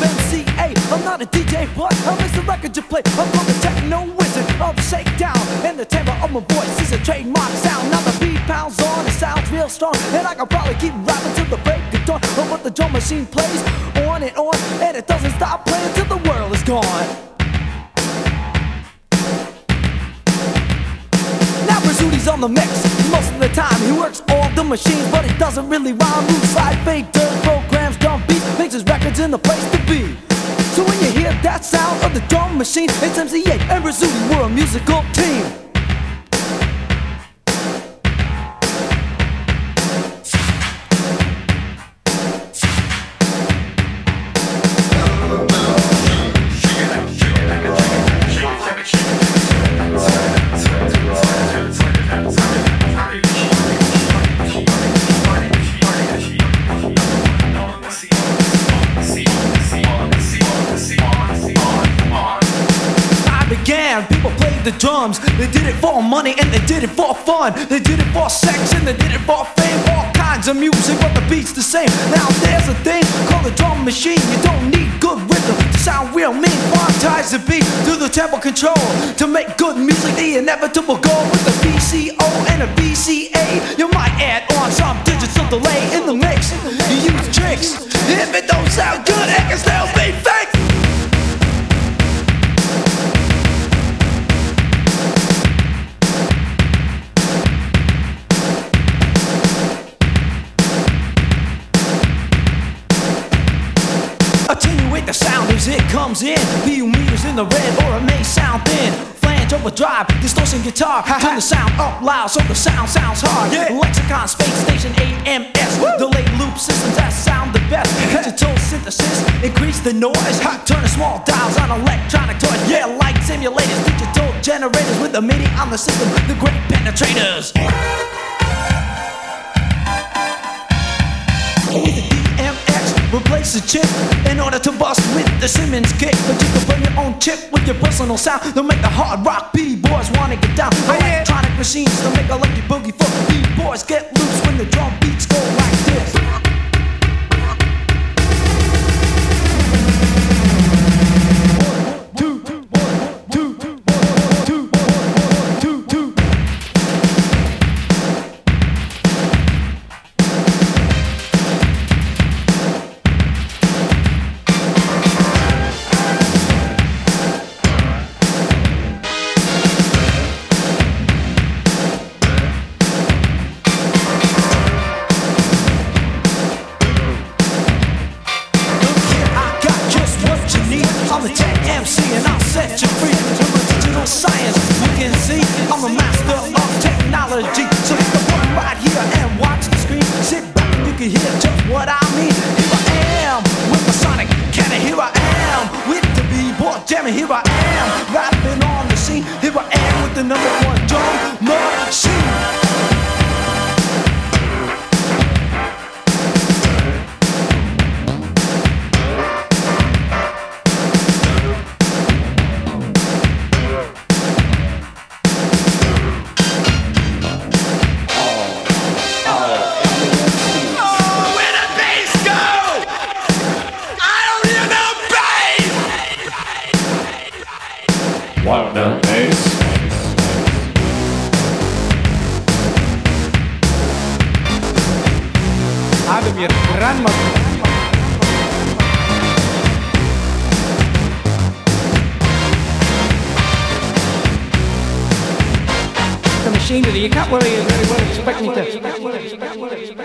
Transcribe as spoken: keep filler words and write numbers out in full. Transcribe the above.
M C A. I'm not a D J, but I mix the record you play. I'm from the techno wizard of the shakedown, and the timbre of my voice is a trademark sound. Now the beat pounds on, it sounds real strong, and I can probably keep rapping till the break of dawn. But the drum machine plays on and on, and it doesn't stop playing till the world is gone. Now Rizzuto's on the mix. Most of the time he works all the machines, but he doesn't really rhyme. Moves side fake, does programs, drum beats, makes his records in the place to be. So when you hear that sound of the drum machine, it's M C A and Rizzuto, we're a musical team. People played the drums, they did it for money and they did it for fun. They did it for sex and they did it for fame. All kinds of music, but the beat's the same. Now there's a thing called a drum machine. You don't need good rhythm to sound real mean. Quantize the beat through the tempo control to make good music the inevitable goal. With a V C O and a V C A, you might add on some digital delay in the mix. You use tricks. If it don't sound good, it can still be fake. Attenuate the sound as it comes in. Few meters in the red, or it may sound thin. Flange overdrive, distortion guitar. Turn the sound up loud so the sound sounds hard. Yeah. Lexicon, space station, A M S. Delayed loop systems that sound the best. Digital synthesis, increase the noise. Turn the small dials on electronic toys. Yeah, like simulators, digital generators with the MIDI on the system. The great penetrators. Replace the chip in order to bust with the Simmons kick. But you can bring your own chip with your personal sound. They'll make the hard rock B-boys wanna get down. Electronic machines to make a lucky boogie for B-boys. Get loose when the drum beats go like this. I'm the tech M C and I'll set you free. With the digital science, you can see I'm a master of technology. So you can walk right here and watch the screen. Sit back and you can hear just what I mean. Here I am with my sonic cannon. Here I am with the B-boy jamming. Here I am rapping on the scene. Here I am with the number one drum machine. Wild Down Bass. Ada biar keren banget. The machinery, you can't really, really well expect me to.